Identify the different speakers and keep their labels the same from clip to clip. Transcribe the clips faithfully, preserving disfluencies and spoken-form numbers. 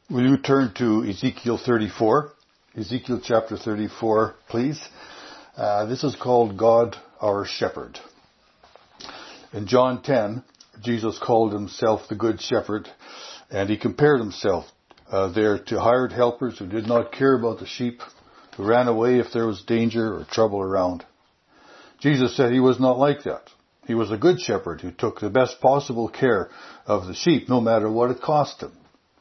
Speaker 1: Will you turn to Ezekiel thirty-four? Ezekiel chapter thirty-four, please. Uh, this is called God our Shepherd. In John ten, Jesus called himself the Good Shepherd, and he compared himself uh, there to hired helpers who did not care about the sheep, who ran away if there was danger or trouble around. Jesus said he was not like that. He was a good shepherd who took the best possible care of the sheep, no matter what it cost him.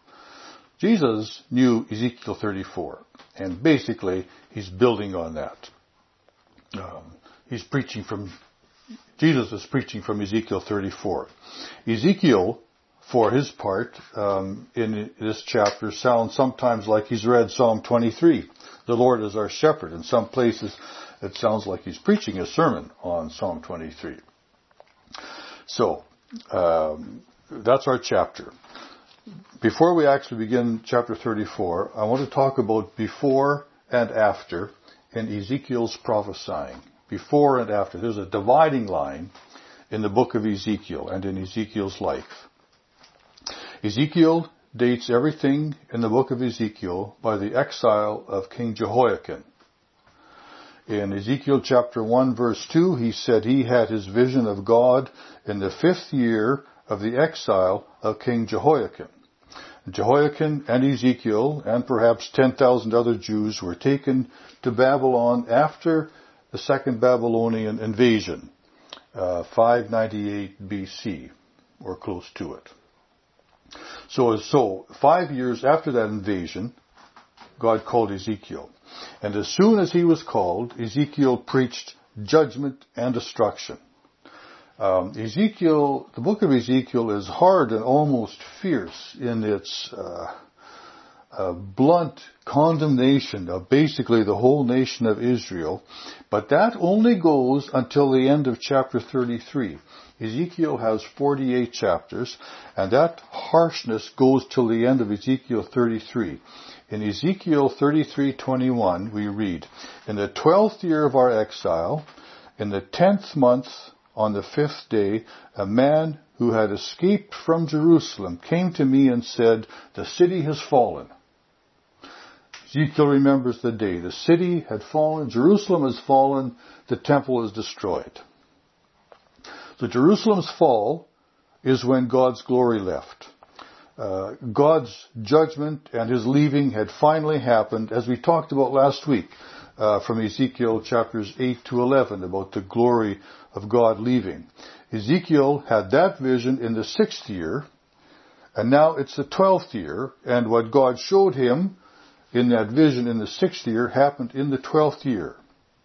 Speaker 1: Jesus knew Ezekiel thirty-four, and basically he's building on that. Um, he's preaching from, Jesus is preaching from Ezekiel thirty-four. Ezekiel, for his part, um, in this chapter sounds sometimes like he's read Psalm twenty-three. The Lord is our shepherd. In some places it sounds like he's preaching a sermon on Psalm twenty-three. So, um, that's our chapter. Before we actually begin chapter thirty-four, I want to talk about before and after in Ezekiel's prophesying. Before and after. There's a dividing line in the book of Ezekiel and in Ezekiel's life. Ezekiel dates everything in the book of Ezekiel by the exile of King Jehoiakim. In Ezekiel chapter one verse two, he said he had his vision of God in the fifth year of the exile of King Jehoiakim. Jehoiakim and Ezekiel and perhaps ten thousand other Jews were taken to Babylon after the second Babylonian invasion, uh, five ninety-eight B C, or close to it. So, so, five years after that invasion, God called Ezekiel. And as soon as he was called, Ezekiel preached judgment and destruction. Um, Ezekiel, the book of Ezekiel is hard and almost fierce in its uh, uh, blunt condemnation of basically the whole nation of Israel. But that only goes until the end of chapter thirty-three. Ezekiel has forty-eight chapters, and that harshness goes till the end of Ezekiel thirty-three. In Ezekiel thirty-three twenty-one, we read, "In the twelfth year of our exile, in the tenth month, on the fifth day, a man who had escaped from Jerusalem came to me and said, 'The city has fallen.'" Ezekiel remembers the day. The city had fallen, Jerusalem has fallen, the temple is destroyed. So Jerusalem's fall is when God's glory left. Uh, God's judgment and his leaving had finally happened, as we talked about last week, uh, from Ezekiel chapters eight to eleven, about the glory of God leaving. Ezekiel had that vision in the sixth year, and now it's the twelfth year, and what God showed him in that vision in the sixth year happened in the twelfth year.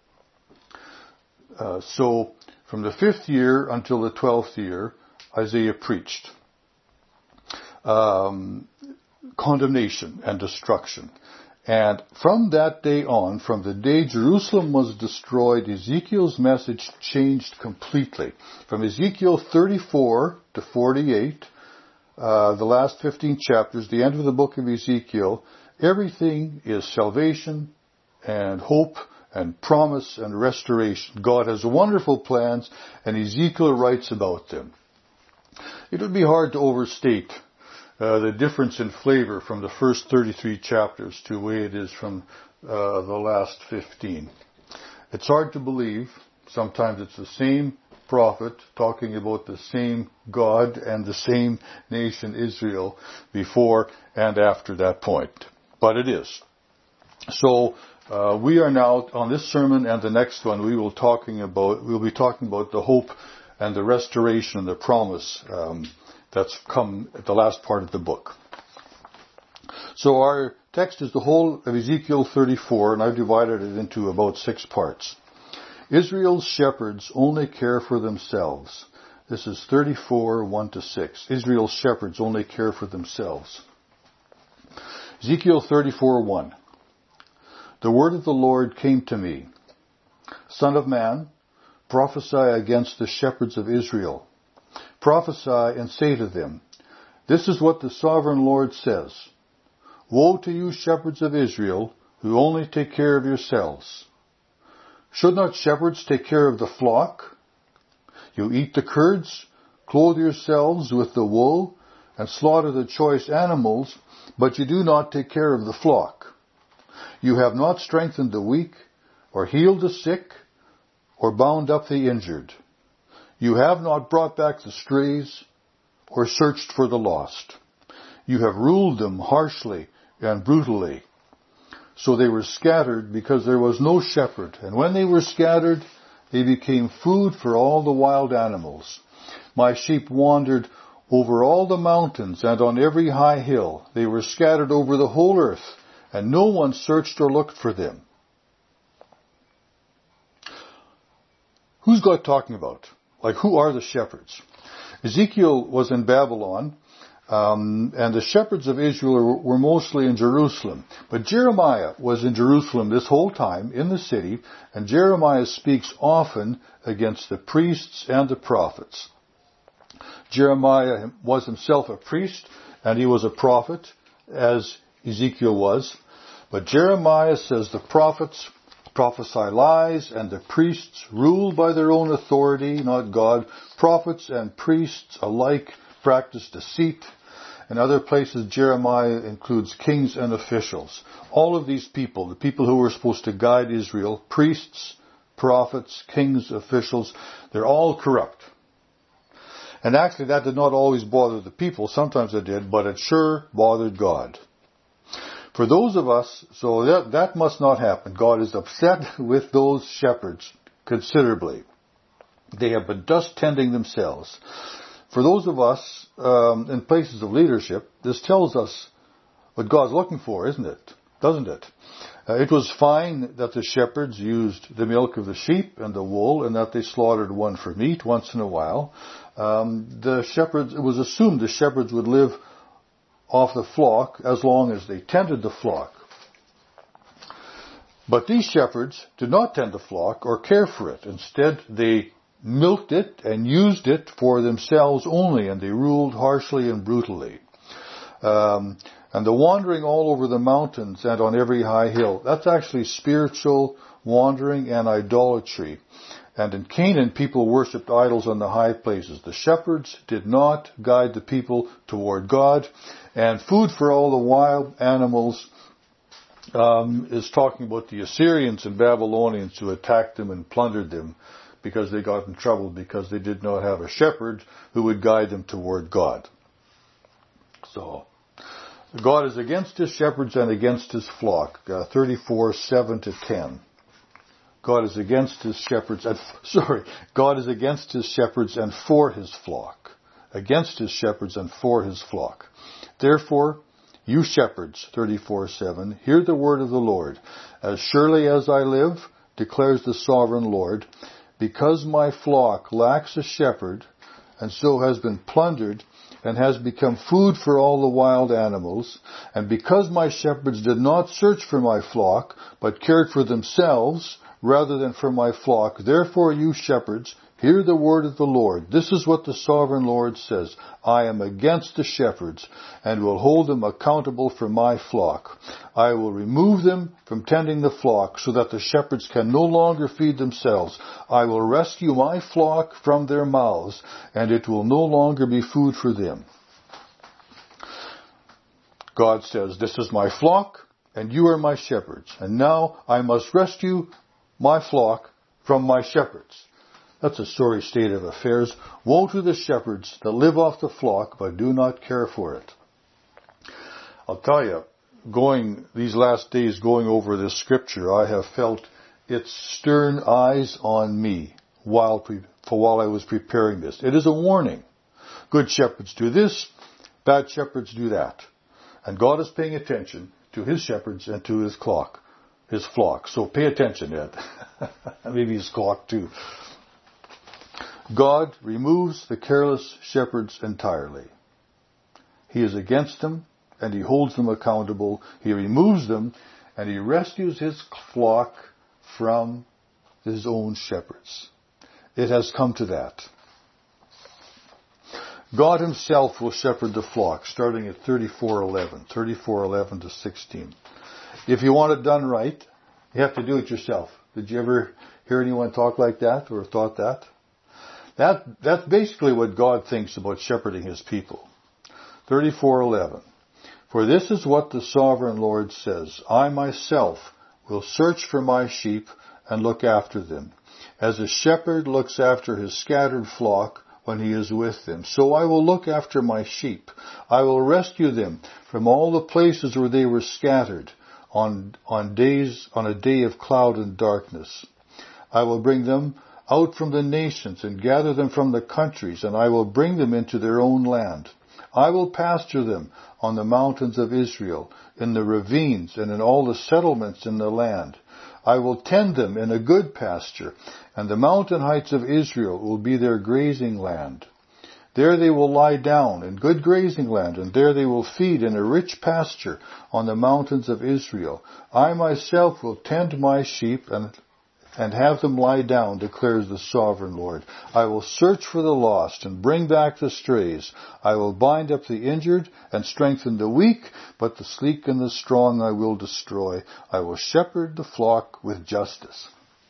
Speaker 1: Uh, so, from the fifth year until the twelfth year, Isaiah preached um, condemnation and destruction. And from that day on, from the day Jerusalem was destroyed, Ezekiel's message changed completely. From Ezekiel thirty-four to forty-eight, uh, the last fifteen chapters, the end of the book of Ezekiel, everything is salvation and hope and promise and restoration. God has wonderful plans, and Ezekiel writes about them. It would be hard to overstate uh, the difference in flavor from the first thirty-three chapters to the way it is from uh, the last fifteen. It's hard to believe. Sometimes it's the same prophet talking about the same God and the same nation, Israel, before and after that point. But it is. So, Uh, we are now, on this sermon and the next one, we will talking about, we'll be talking about the hope and the restoration and the promise um, that's come at the last part of the book. So our text is the whole of Ezekiel thirty-four, and I've divided it into about six parts. Israel's shepherds only care for themselves. This is thirty-four, one to six. Israel's shepherds only care for themselves. Ezekiel thirty-four, one. The word of the Lord came to me. Son of man, prophesy against the shepherds of Israel. Prophesy and say to them, this is what the sovereign Lord says. Woe to you, shepherds of Israel, who only take care of yourselves. Should not shepherds take care of the flock? You eat the curds, clothe yourselves with the wool, and slaughter the choice animals, but you do not take care of the flock. You have not strengthened the weak, or healed the sick, or bound up the injured. You have not brought back the strays, or searched for the lost. You have ruled them harshly and brutally. So they were scattered because there was no shepherd. And when they were scattered, they became food for all the wild animals. My sheep wandered over all the mountains and on every high hill. They were scattered over the whole earth, and no one searched or looked for them. Who's God talking about? Like, who are the shepherds? Ezekiel was in Babylon, um, and the shepherds of Israel were mostly in Jerusalem. But Jeremiah was in Jerusalem this whole time, in the city, and Jeremiah speaks often against the priests and the prophets. Jeremiah was himself a priest, and he was a prophet, as Ezekiel was. But Jeremiah says the prophets prophesy lies, and the priests rule by their own authority, not God. Prophets and priests alike practice deceit. In other places, Jeremiah includes kings and officials. All of these people, the people who were supposed to guide Israel, priests, prophets, kings, officials, they're all corrupt. And actually that did not always bother the people. Sometimes it did, but it sure bothered God. For those of us, so that, that must not happen. God is upset with those shepherds considerably. They have been dust tending themselves. For those of us um, in places of leadership, this tells us what God's looking for, isn't it? Doesn't it? Uh, it was fine that the shepherds used the milk of the sheep and the wool, and that they slaughtered one for meat once in a while. Um, the shepherds, it was assumed the shepherds would live off the flock as long as they tended the flock. But these shepherds did not tend the flock or care for it. Instead, they milked it and used it for themselves only, and they ruled harshly and brutally. Um, and the wandering all over the mountains and on every high hill, that's actually spiritual wandering and idolatry. And in Canaan, people worshipped idols on the high places. The shepherds did not guide the people toward God. And food for all the wild animals um, is talking about the Assyrians and Babylonians who attacked them and plundered them because they got in trouble because they did not have a shepherd who would guide them toward God. So, God is against his shepherds and against his flock. Uh, thirty-four, seven to ten. God is against his shepherds, and, sorry, God is against his shepherds and for his flock. Against his shepherds and for his flock. Therefore, you shepherds, thirty-four, seven, hear the word of the Lord. As surely as I live, declares the sovereign Lord, because my flock lacks a shepherd, and so has been plundered, and has become food for all the wild animals, and because my shepherds did not search for my flock, but cared for themselves, rather than for my flock. Therefore, you shepherds, hear the word of the Lord. This is what the sovereign Lord says. I am against the shepherds, and will hold them accountable for my flock. I will remove them from tending the flock, so that the shepherds can no longer feed themselves. I will rescue my flock from their mouths, and it will no longer be food for them. God says, this is my flock, and you are my shepherds. And now I must rescue my flock from my shepherds. That's a sorry state of affairs. Woe to the shepherds that live off the flock but do not care for it. I'll tell you, going these last days going over this scripture, I have felt its stern eyes on me while pre- for while I was preparing this. It is a warning. Good shepherds do this, bad shepherds do that. And God is paying attention to his shepherds and to his flock. His flock. So pay attention, Ed. Maybe his flock too. God removes the careless shepherds entirely. He is against them, and he holds them accountable. He removes them, and he rescues his flock from his own shepherds. It has come to that. God himself will shepherd the flock, starting at thirty-four eleven, thirty-four eleven to sixteen. If you want it done right, you have to do it yourself. Did you ever hear anyone talk like that or thought that? That that's basically what God thinks about shepherding his people. thirty-four eleven. For this is what the sovereign Lord says, I myself will search for my sheep and look after them. As a shepherd looks after his scattered flock when he is with them, so I will look after my sheep. I will rescue them from all the places where they were scattered on, on days, on a day of cloud and darkness. I will bring them out from the nations and gather them from the countries, and I will bring them into their own land. I will pasture them on the mountains of Israel, in the ravines, and in all the settlements in the land. I will tend them in a good pasture, and the mountain heights of Israel will be their grazing land. There they will lie down in good grazing land, and there they will feed in a rich pasture on the mountains of Israel. I myself will tend my sheep and and have them lie down, declares the sovereign Lord. I will search for the lost and bring back the strays. I will bind up the injured and strengthen the weak, but the sleek and the strong I will destroy. I will shepherd the flock with justice.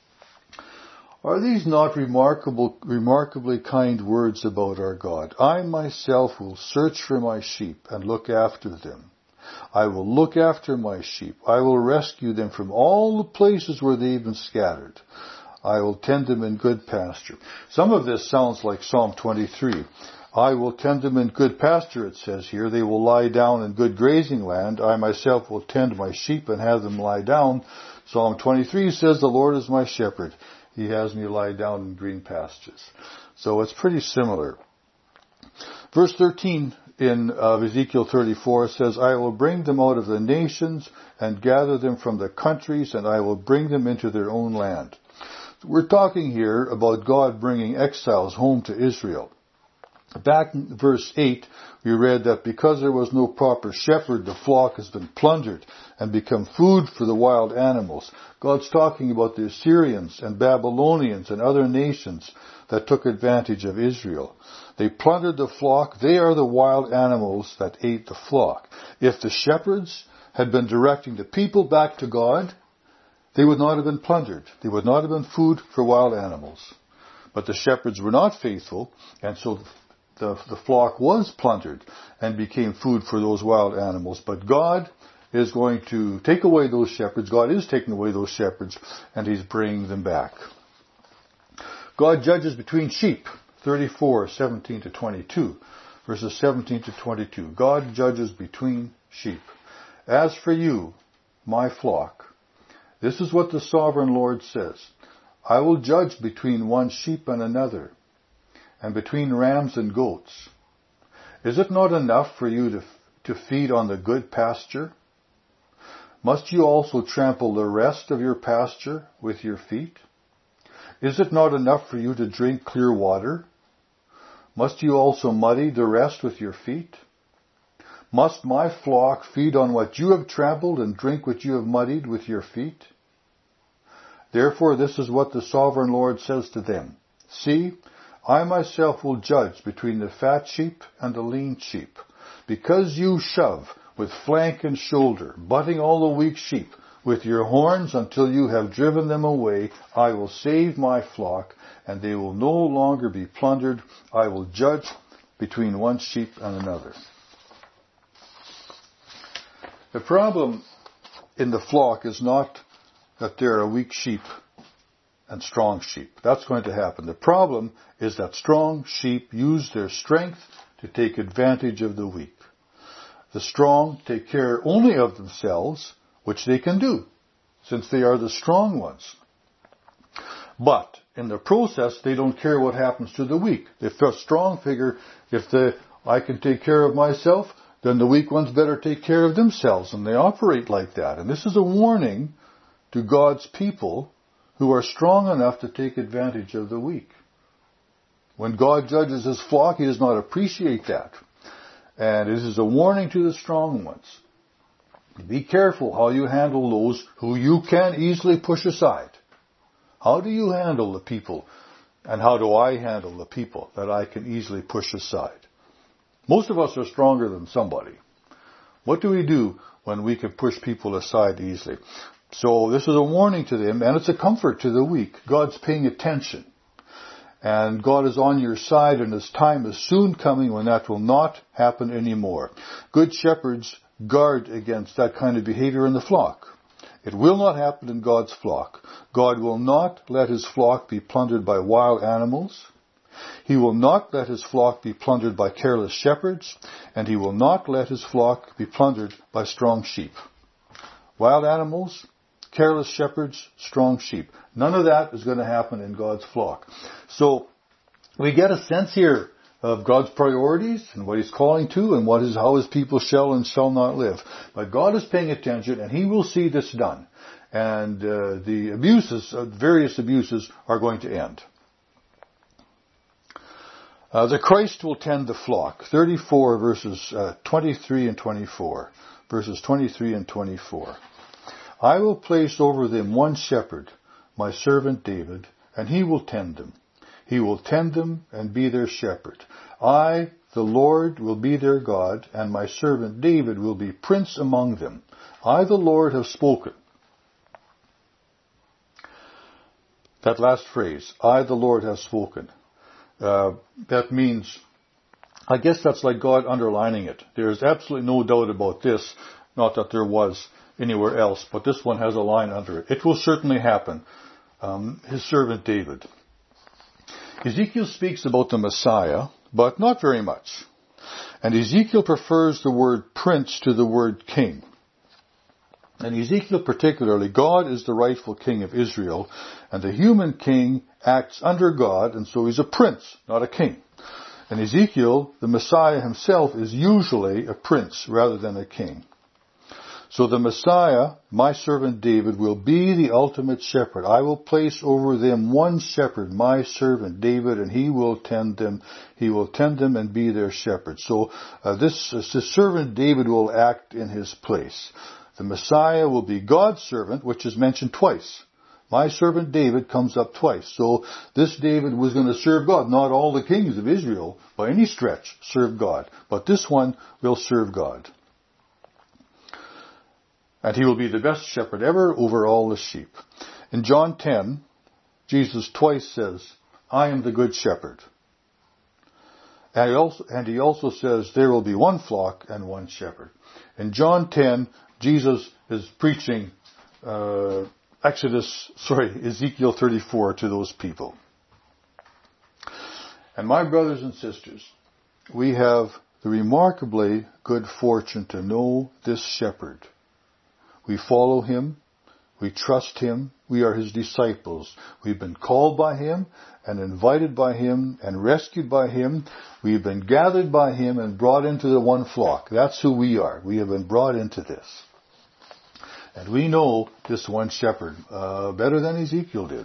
Speaker 1: Are these not remarkable, remarkably kind words about our God? I myself will search for my sheep and look after them. I will look after my sheep. I will rescue them from all the places where they've been scattered. I will tend them in good pasture. Some of this sounds like Psalm twenty-three. I will tend them in good pasture, it says here. They will lie down in good grazing land. I myself will tend my sheep and have them lie down. Psalm twenty-three says, the Lord is my shepherd. He has me lie down in green pastures. So it's pretty similar. Verse thirteen in uh, Ezekiel thirty-four says, I will bring them out of the nations and gather them from the countries, and I will bring them into their own land. We're talking here about God bringing exiles home to Israel. Back in verse eight, we read that because there was no proper shepherd, the flock has been plundered and become food for the wild animals. God's talking about the Assyrians and Babylonians and other nations that took advantage of Israel. They plundered the flock. They are the wild animals that ate the flock. If the shepherds had been directing the people back to God, they would not have been plundered. They would not have been food for wild animals. But the shepherds were not faithful, and so the, the flock was plundered and became food for those wild animals. But God is going to take away those shepherds. God is taking away those shepherds, and He's bringing them back. God judges between sheep. thirty-four, seventeen to twenty-two. Verses seventeen to twenty-two. God judges between sheep. As for you, my flock, this is what the sovereign Lord says. I will judge between one sheep and another, and between rams and goats. Is it not enough for you to, to feed on the good pasture? Must you also trample the rest of your pasture with your feet? Is it not enough for you to drink clear water? Must you also muddy the rest with your feet? Must my flock feed on what you have trampled and drink what you have muddied with your feet? Therefore this is what the sovereign Lord says to them. See, I myself will judge between the fat sheep and the lean sheep. Because you shove with flank and shoulder, butting all the weak sheep with your horns until you have driven them away, I will save my flock, and they will no longer be plundered. I will judge between one sheep and another. The problem in the flock is not that there are weak sheep and strong sheep. That's going to happen. The problem is that strong sheep use their strength to take advantage of the weak. The strong take care only of themselves, which they can do, since they are the strong ones. But in the process, they don't care what happens to the weak. If the strong figure, if the I can take care of myself, then the weak ones better take care of themselves, and they operate like that. And this is a warning to God's people who are strong enough to take advantage of the weak. When God judges His flock, He does not appreciate that. And this is a warning to the strong ones. Be careful how you handle those who you can easily push aside. How do you handle the people? And how do I handle the people that I can easily push aside? Most of us are stronger than somebody. What do we do when we can push people aside easily? So this is a warning to them, and it's a comfort to the weak. God's paying attention. And God is on your side, and His time is soon coming when that will not happen anymore. Good shepherds guard against that kind of behavior in the flock. It will not happen in God's flock. God will not let His flock be plundered by wild animals. He will not let His flock be plundered by careless shepherds, and He will not let His flock be plundered by strong sheep. Wild animals, careless shepherds, strong sheep. None of that is going to happen in God's flock. So we get a sense here of God's priorities and what He's calling to and what is how His people shall and shall not live. But God is paying attention, and He will see this done. And uh, the abuses, uh, various abuses, are going to end. Uh, the Christ will tend the flock. thirty-four verses uh, twenty-three and twenty-four. Verses twenty-three and twenty-four. I will place over them one shepherd, my servant David, and he will tend them. He will tend them and be their shepherd. I, the Lord, will be their God, and my servant David will be prince among them. I, the Lord, have spoken. That last phrase, I, the Lord, have spoken. Uh, that means, I guess that's like God underlining it. There's absolutely no doubt about this. Not that there was anywhere else, but this one has a line under it. It will certainly happen. Um, his servant David. Ezekiel speaks about the Messiah, but not very much. And Ezekiel prefers the word prince to the word king. And Ezekiel particularly, God is the rightful king of Israel, and the human king acts under God, and so he's a prince, not a king. And Ezekiel, the Messiah himself, is usually a prince rather than a king. So the Messiah, my servant David, will be the ultimate shepherd. I will place over them one shepherd, my servant David, and he will tend them. He will tend them and be their shepherd. So uh, this, this servant David will act in his place. The Messiah will be God's servant, which is mentioned twice. My servant David comes up twice. So this David was going to serve God. Not all the kings of Israel, by any stretch, serve God. But this one will serve God. And he will be the best shepherd ever over all the sheep. In John ten, Jesus twice says, I am the good shepherd. And he also, and he also says, there will be one flock and one shepherd. In John ten, Jesus is preaching uh, Exodus, sorry, Ezekiel thirty-four to those people. And my brothers and sisters, we have the remarkably good fortune to know this shepherd. We follow him. We trust him. We are his disciples. We've been called by him and invited by him and rescued by him. We've been gathered by him and brought into the one flock. That's who we are. We have been brought into this. And we know this one shepherd uh, better than Ezekiel did.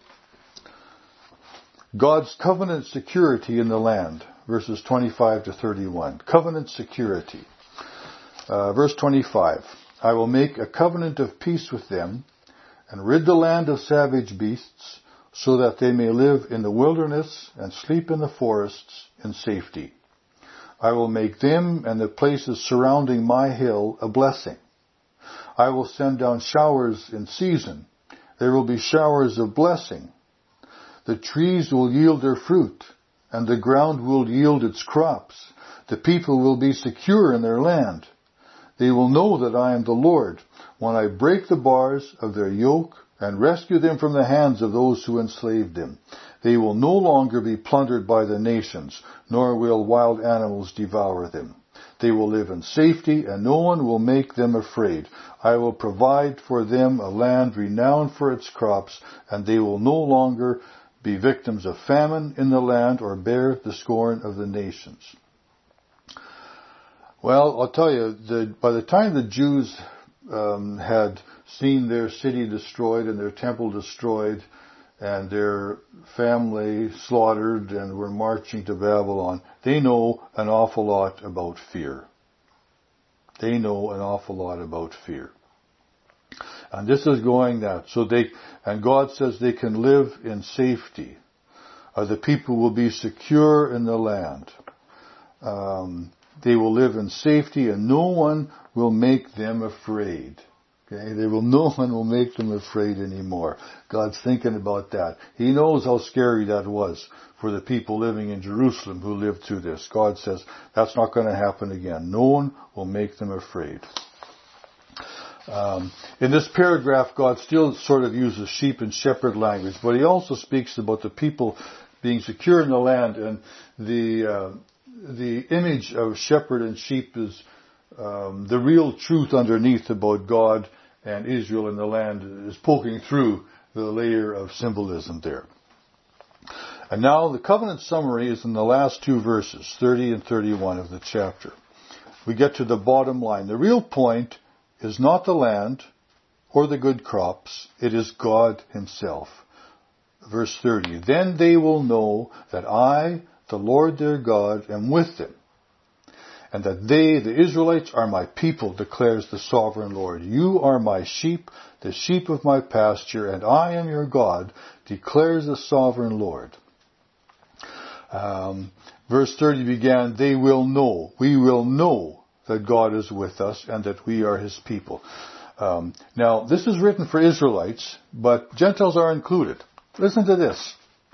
Speaker 1: God's covenant security in the land, verses twenty-five to thirty-one. Covenant security. Uh, verse twenty-five. I will make a covenant of peace with them and rid the land of savage beasts so that they may live in the wilderness and sleep in the forests in safety. I will make them and the places surrounding my hill a blessing. I will send down showers in season. There will be showers of blessing. The trees will yield their fruit and the ground will yield its crops. The people will be secure in their land. They will know that I am the Lord when I break the bars of their yoke and rescue them from the hands of those who enslaved them. They will no longer be plundered by the nations, nor will wild animals devour them. They will live in safety, and no one will make them afraid. I will provide for them a land renowned for its crops, and they will no longer be victims of famine in the land or bear the scorn of the nations. Well, I'll tell you, the, by the time the Jews um, had seen their city destroyed and their temple destroyed and their family slaughtered and were marching to Babylon, they know an awful lot about fear. They know an awful lot about fear. And this is going that. So they, and God says they can live in safety. Uh, the people will be secure in the land. Um, They will live in safety and no one will make them afraid. Okay, they will, no one will make them afraid anymore. God's thinking about that. He knows how scary that was for the people living in Jerusalem who lived through this. God says, that's not going to happen again. No one will make them afraid. Um, in this paragraph, God still sort of uses sheep and shepherd language, but he also speaks about the people being secure in the land, and the uh, the image of shepherd and sheep is um, the real truth underneath about God and Israel in the land is poking through the layer of symbolism there. And now the covenant summary is in the last two verses, thirty and thirty-one of the chapter. We get to the bottom line. The real point is not the land or the good crops. It is God himself. Verse thirty, then they will know that I, the Lord their God, am with them, and that they, the Israelites, are my people, declares the sovereign Lord. You are my sheep, the sheep of my pasture, and I am your God, declares the sovereign Lord. Um, verse thirty began, they will know, we will know that God is with us and that we are his people. Um, now, this is written for Israelites, but Gentiles are included. Listen to this.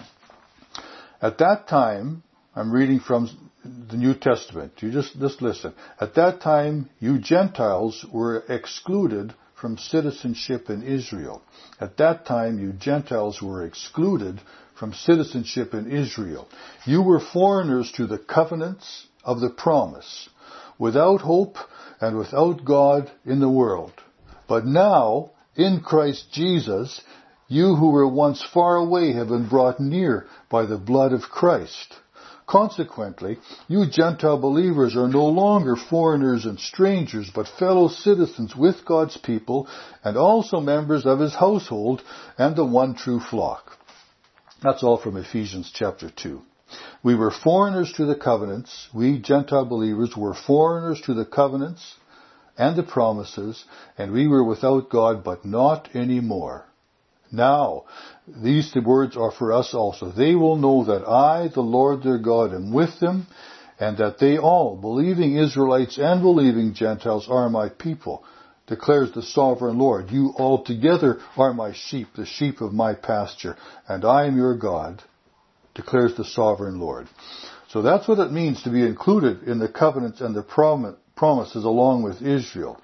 Speaker 1: At that time, I'm reading from the New Testament. You just, just listen. At that time, you Gentiles were excluded from citizenship in Israel. At that time, you Gentiles were excluded from citizenship in Israel. You were foreigners to the covenants of the promise, without hope and without God in the world. But now, in Christ Jesus, you who were once far away have been brought near by the blood of Christ. Consequently, you Gentile believers are no longer foreigners and strangers, but fellow citizens with God's people and also members of his household and the one true flock. That's all from Ephesians chapter two. We were foreigners to the covenants. We Gentile believers were foreigners to the covenants and the promises, and we were without God, but not anymore. Now, these words are for us also. They will know that I, the Lord their God, am with them, and that they all, believing Israelites and believing Gentiles, are my people, declares the sovereign Lord. You altogether are my sheep, the sheep of my pasture, and I am your God, declares the sovereign Lord. So that's what it means to be included in the covenants and the prom- promises along with Israel.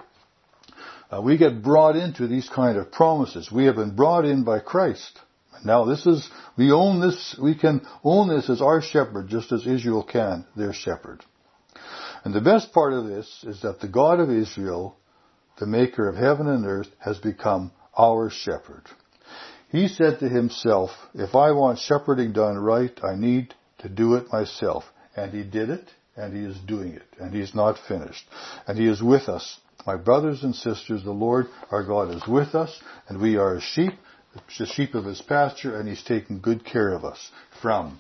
Speaker 1: Uh, we get brought into these kind of promises. We have been brought in by Christ. Now this is, we own this, we can own this as our shepherd, just as Israel can, their shepherd. And the best part of this is that the God of Israel, the maker of heaven and earth, has become our shepherd. He said to himself, if I want shepherding done right, I need to do it myself. And he did it, and he is doing it, and he is not finished. And he is with us. My brothers and sisters, the Lord our God is with us, and we are his sheep, the sheep of his pasture, and he's taking good care of us from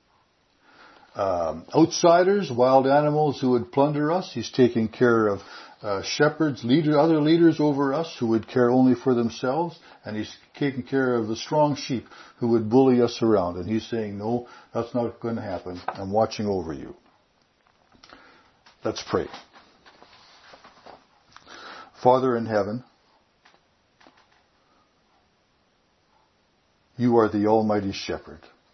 Speaker 1: um, outsiders, wild animals who would plunder us. He's taking care of uh, shepherds, leader, other leaders over us who would care only for themselves, and he's taking care of the strong sheep who would bully us around. And he's saying, no, that's not going to happen. I'm watching over you. Let's pray. Father in heaven, you are the Almighty Shepherd.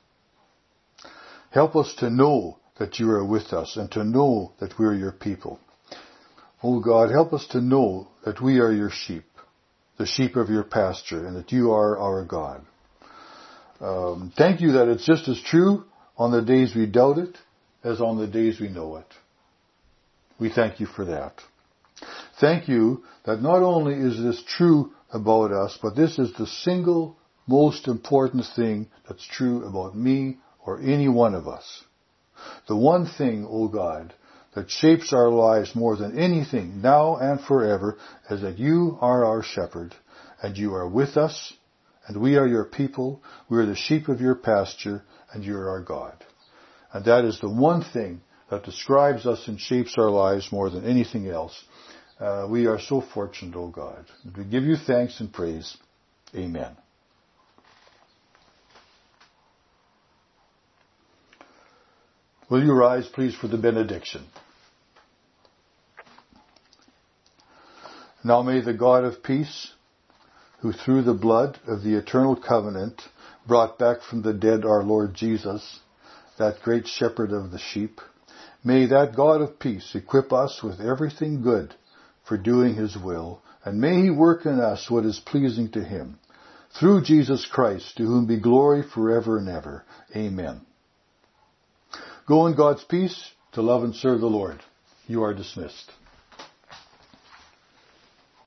Speaker 1: Help us to know that you are with us and to know that we are your people. Oh God, help us to know that we are your sheep, the sheep of your pasture, and that you are our God. Um, thank you that it's just as true on the days we doubt it as on the days we know it. We thank you for that. Thank you that not only is this true about us, but this is the single most important thing that's true about me or any one of us. The one thing, O God, that shapes our lives more than anything now and forever is that you are our shepherd and you are with us and we are your people. We are the sheep of your pasture and you are our God. And that is the one thing that describes us and shapes our lives more than anything else. Uh, we are so fortunate, O God. We give you thanks and praise. Amen. Will you rise, please, for the benediction? Now may the God of peace, who through the blood of the eternal covenant brought back from the dead our Lord Jesus, that great shepherd of the sheep, may that God of peace equip us with everything good for doing his will, and may he work in us what is pleasing to him. Through Jesus Christ, to whom be glory forever and ever. Amen. Go in God's peace to love and serve the Lord. You are dismissed.